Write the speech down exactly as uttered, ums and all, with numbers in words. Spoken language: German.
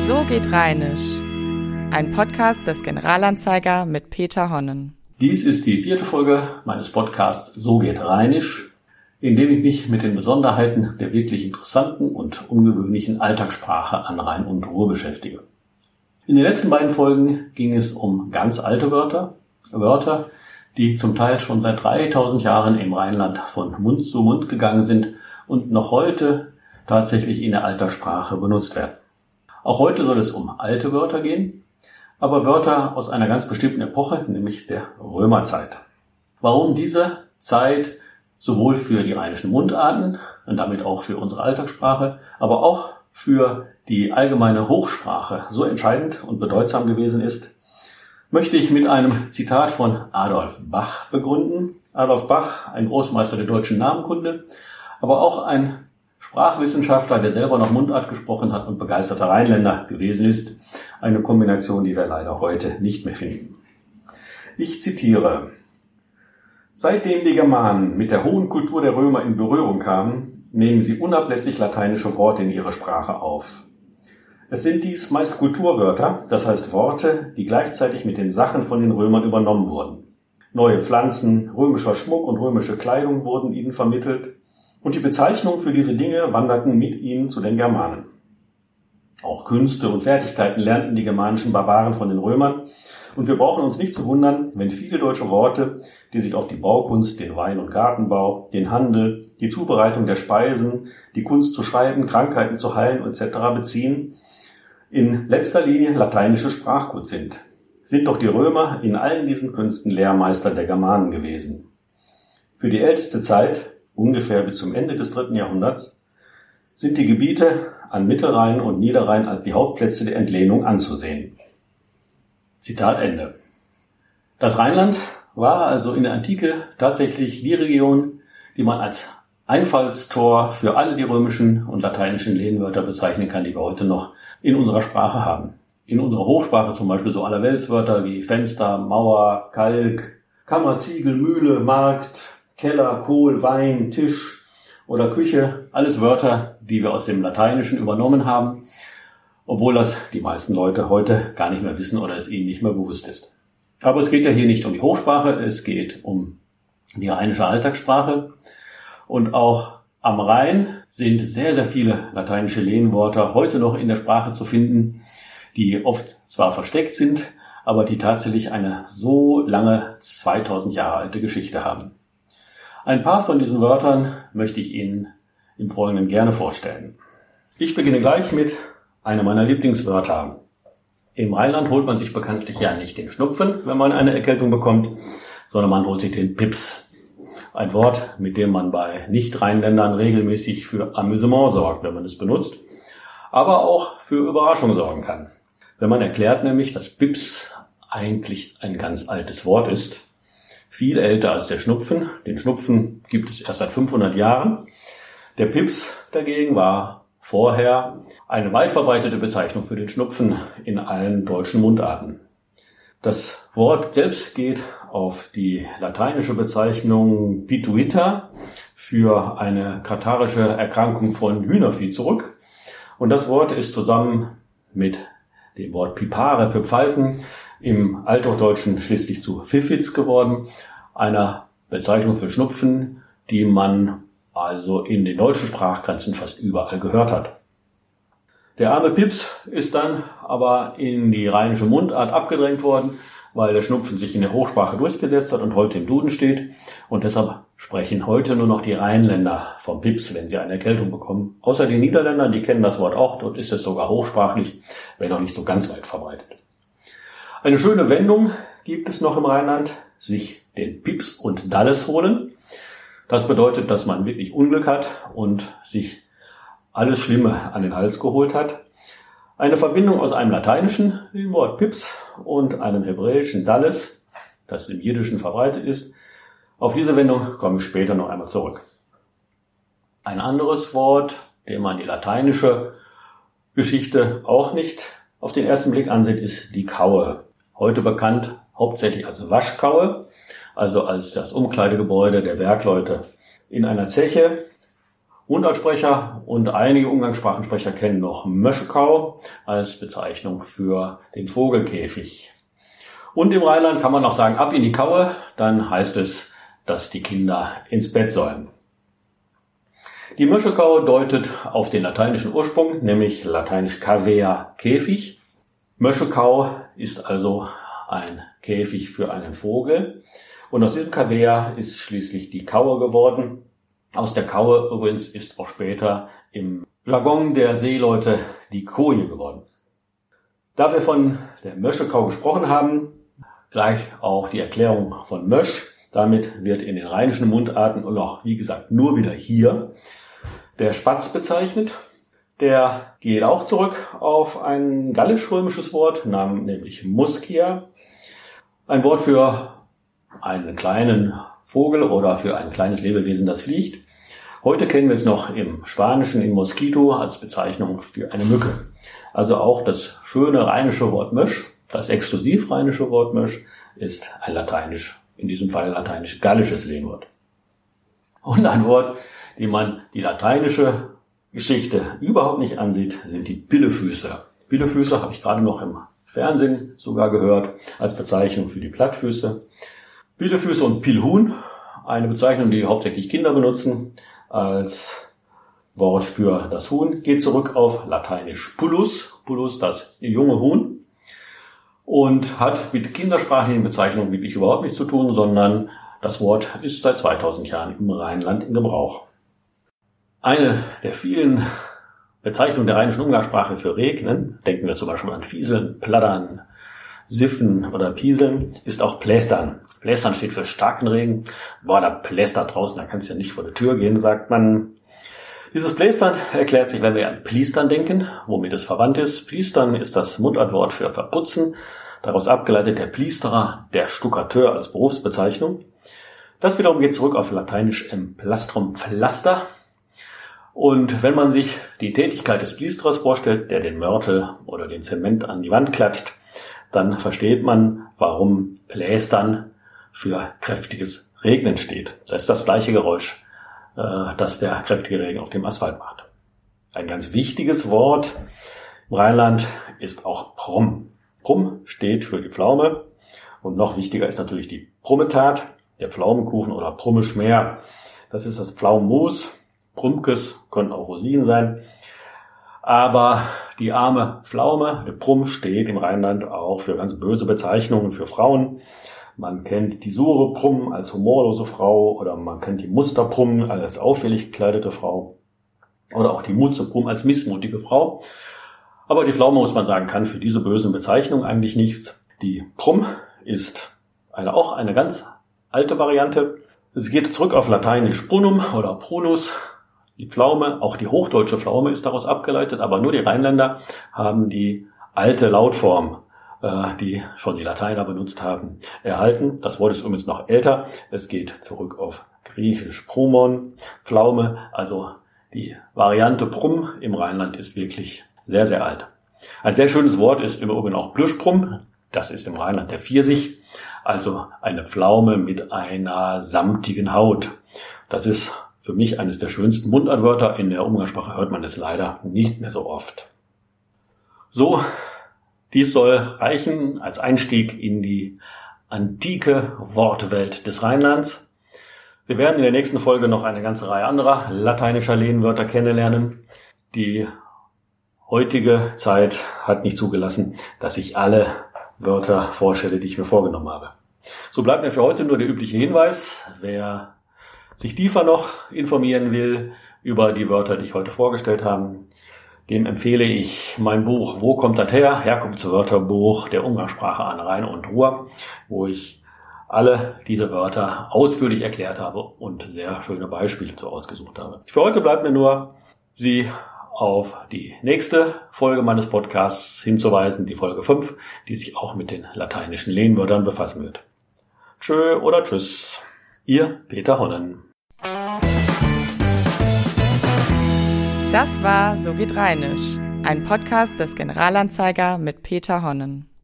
So geht Rheinisch. Ein Podcast des Generalanzeiger mit Peter Honnen. Dies ist die vierte Folge meines Podcasts So geht Rheinisch, in dem ich mich mit den Besonderheiten der wirklich interessanten und ungewöhnlichen Alltagssprache an Rhein und Ruhr beschäftige. In den letzten beiden Folgen ging es um ganz alte Wörter, Wörter, die zum Teil schon seit dreitausend Jahren im Rheinland von Mund zu Mund gegangen sind und noch heute tatsächlich in der Alltagssprache benutzt werden. Auch heute soll es um alte Wörter gehen, aber Wörter aus einer ganz bestimmten Epoche, nämlich der Römerzeit. Warum diese Zeit sowohl für die rheinischen Mundarten und damit auch für unsere Alltagssprache, aber auch für die allgemeine Hochsprache so entscheidend und bedeutsam gewesen ist, möchte ich mit einem Zitat von Adolf Bach begründen. Adolf Bach, ein Großmeister der deutschen Namenkunde, aber auch ein Sprachwissenschaftler, der selber noch Mundart gesprochen hat und begeisterter Rheinländer gewesen ist. Eine Kombination, die wir leider heute nicht mehr finden. Ich zitiere: Seitdem die Germanen mit der hohen Kultur der Römer in Berührung kamen, nehmen sie unablässig lateinische Worte in ihre Sprache auf. Es sind dies meist Kulturwörter, das heißt Worte, die gleichzeitig mit den Sachen von den Römern übernommen wurden. Neue Pflanzen, römischer Schmuck und römische Kleidung wurden ihnen vermittelt, und die Bezeichnungen für diese Dinge wanderten mit ihnen zu den Germanen. Auch Künste und Fertigkeiten lernten die germanischen Barbaren von den Römern, und wir brauchen uns nicht zu wundern, wenn viele deutsche Worte, die sich auf die Baukunst, den Wein- und Gartenbau, den Handel, die Zubereitung der Speisen, die Kunst zu schreiben, Krankheiten zu heilen et cetera beziehen, in letzter Linie lateinische Sprachgut sind. Sind doch die Römer in allen diesen Künsten Lehrmeister der Germanen gewesen. Für die älteste Zeit, ungefähr bis zum Ende des dritten Jahrhunderts, sind die Gebiete an Mittelrhein und Niederrhein als die Hauptplätze der Entlehnung anzusehen. Zitat Ende. Das Rheinland war also in der Antike tatsächlich die Region, die man als Einfallstor für alle die römischen und lateinischen Lehnwörter bezeichnen kann, die wir heute noch in unserer Sprache haben. In unserer Hochsprache zum Beispiel so Allerweltswörter wie Fenster, Mauer, Kalk, Kammer, Ziegel, Mühle, Markt, Keller, Kohl, Wein, Tisch oder Küche. Alles Wörter, die wir aus dem Lateinischen übernommen haben, obwohl das die meisten Leute heute gar nicht mehr wissen oder es ihnen nicht mehr bewusst ist. Aber es geht ja hier nicht um die Hochsprache, es geht um die rheinische Alltagssprache. Und auch am Rhein sind sehr, sehr viele lateinische Lehnwörter heute noch in der Sprache zu finden, die oft zwar versteckt sind, aber die tatsächlich eine so lange zweitausend Jahre alte Geschichte haben. Ein paar von diesen Wörtern möchte ich Ihnen im Folgenden gerne vorstellen. Ich beginne gleich mit einem meiner Lieblingswörter. Im Rheinland holt man sich bekanntlich ja nicht den Schnupfen, wenn man eine Erkältung bekommt, sondern man holt sich den Pips. Ein Wort, mit dem man bei Nicht-Rheinländern regelmäßig für Amüsement sorgt, wenn man es benutzt, aber auch für Überraschung sorgen kann. Wenn man erklärt nämlich, dass Pips eigentlich ein ganz altes Wort ist, viel älter als der Schnupfen. Den Schnupfen gibt es erst seit fünfhundert Jahren. Der Pips dagegen war vorher eine weit verbreitete Bezeichnung für den Schnupfen in allen deutschen Mundarten. Das Wort selbst geht auf die lateinische Bezeichnung Pituita für eine katarische Erkrankung von Hühnervieh zurück. Und das Wort ist zusammen mit dem Wort Pipare für Pfeifen im Althochdeutschen schließlich zu Pfiffitz geworden, einer Bezeichnung für Schnupfen, die man also in den deutschen Sprachgrenzen fast überall gehört hat. Der arme Pips ist dann aber in die rheinische Mundart abgedrängt worden, weil der Schnupfen sich in der Hochsprache durchgesetzt hat und heute im Duden steht. Und deshalb sprechen heute nur noch die Rheinländer vom Pips, wenn sie eine Erkältung bekommen. Außer die Niederländer, die kennen das Wort auch, dort ist es sogar hochsprachlich, wenn auch nicht so ganz weit verbreitet. Eine schöne Wendung gibt es noch im Rheinland, sich den Pips und Dalles holen. Das bedeutet, dass man wirklich Unglück hat und sich alles Schlimme an den Hals geholt hat. Eine Verbindung aus einem lateinischen, dem Wort Pips, und einem hebräischen Dalles, das im Jiddischen verbreitet ist. Auf diese Wendung komme ich später noch einmal zurück. Ein anderes Wort, dem man die lateinische Geschichte auch nicht auf den ersten Blick ansieht, ist die Kaue. Heute bekannt hauptsächlich als Waschkaue, also als das Umkleidegebäude der Bergleute in einer Zeche Mundartsprecher und einige Umgangssprachensprecher kennen noch Möschekau als Bezeichnung für den Vogelkäfig. Und im Rheinland kann man noch sagen, ab in die Kaue, dann heißt es, dass die Kinder ins Bett sollen. Die Möschekau deutet auf den lateinischen Ursprung, nämlich lateinisch cavea, Käfig. Möschekau ist also ein Käfig für einen Vogel. Und aus diesem cavea ist schließlich die Kaue geworden. Aus der Kaue übrigens ist auch später im Jargon der Seeleute die Koje geworden. Da wir von der Möschekau gesprochen haben, gleich auch die Erklärung von Mösch. Damit wird in den rheinischen Mundarten und auch, wie gesagt, nur wieder hier der Spatz bezeichnet. Der geht auch zurück auf ein gallisch-römisches Wort, nämlich muscia. Ein Wort für einen kleinen Vogel oder für ein kleines Lebewesen, das fliegt. Heute kennen wir es noch im Spanischen in Mosquito als Bezeichnung für eine Mücke. Also auch das schöne rheinische Wort Mösch, das exklusiv rheinische Wort Mösch, ist ein lateinisch, in diesem Fall lateinisch-gallisches Lehnwort. Und ein Wort, dem man die lateinische Geschichte überhaupt nicht ansieht, sind die Pillefüße. Pillefüße habe ich gerade noch im Fernsehen sogar gehört, als Bezeichnung für die Plattfüße. Pillefüße und Pilhuhn, eine Bezeichnung, die hauptsächlich Kinder benutzen, als Wort für das Huhn, geht zurück auf lateinisch Pullus, Pullus das junge Huhn, und hat mit kindersprachlichen Bezeichnungen wirklich überhaupt nichts zu tun, sondern das Wort ist seit zweitausend Jahren im Rheinland in Gebrauch. Eine der vielen Bezeichnungen der rheinischen Umgangssprache für Regnen, denken wir zum Beispiel an Fieseln, Plattern, Siffen oder Pieseln, ist auch Plästern. Plästern steht für starken Regen. Boah, da plästert draußen, da kannst du ja nicht vor der Tür gehen, sagt man. Dieses Plästern erklärt sich, wenn wir an Pliestern denken, womit es verwandt ist. Pliestern ist das Mundartwort für verputzen. Daraus abgeleitet der Pliesterer, der Stuckateur als Berufsbezeichnung. Das wiederum geht zurück auf lateinisch Emplastrum, Pflaster. Und wenn man sich die Tätigkeit des Pliesterers vorstellt, der den Mörtel oder den Zement an die Wand klatscht, dann versteht man, warum Plästern für kräftiges Regnen steht. Das ist das gleiche Geräusch, äh, das der kräftige Regen auf dem Asphalt macht. Ein ganz wichtiges Wort im Rheinland ist auch Brumm. Brumm steht für die Pflaume und noch wichtiger ist natürlich die Brummetat, der Pflaumenkuchen oder Brummeschmer. Das ist das Pflaumenmus. Brummkes können auch Rosinen sein. Aber die arme Pflaume, der Brumm, steht im Rheinland auch für ganz böse Bezeichnungen für Frauen. Man kennt die Sure Brumm als humorlose Frau oder man kennt die Muster Brumm als auffällig gekleidete Frau oder auch die Mutze Brumm als missmutige Frau. Aber die Pflaume, muss man sagen, kann für diese bösen Bezeichnungen eigentlich nichts. Die Brumm ist eine, auch eine ganz alte Variante. Es geht zurück auf lateinisch Prunum oder Prunus. Die Pflaume, auch die hochdeutsche Pflaume ist daraus abgeleitet, aber nur die Rheinländer haben die alte Lautform, äh, die schon die Lateiner benutzt haben, erhalten. Das Wort ist übrigens noch älter. Es geht zurück auf griechisch Prumon, Pflaume. Also die Variante Brumm im Rheinland ist wirklich sehr, sehr alt. Ein sehr schönes Wort ist im Übrigen auch Plüschbrumm. Das ist im Rheinland der Pfirsich, also eine Pflaume mit einer samtigen Haut. Das ist für mich eines der schönsten Mundartwörter. In der Umgangssprache hört man es leider nicht mehr so oft. So, dies soll reichen als Einstieg in die antike Wortwelt des Rheinlands. Wir werden in der nächsten Folge noch eine ganze Reihe anderer lateinischer Lehnwörter kennenlernen. Die heutige Zeit hat nicht zugelassen, dass ich alle Wörter vorstelle, die ich mir vorgenommen habe. So bleibt mir für heute nur der übliche Hinweis. Wer sich tiefer noch informieren will über die Wörter, die ich heute vorgestellt habe, dem empfehle ich mein Buch Wo kommt das her? Herkunftswörterbuch der Umgangssprache an Rhein und Ruhr, wo ich alle diese Wörter ausführlich erklärt habe und sehr schöne Beispiele zu ausgesucht habe. Für heute bleibt mir nur, Sie auf die nächste Folge meines Podcasts hinzuweisen, die Folge fünf, die sich auch mit den lateinischen Lehnwörtern befassen wird. Tschö oder tschüss, Ihr Peter Honnen. Das war So geht Rheinisch, ein Podcast des Generalanzeiger mit Peter Honnen.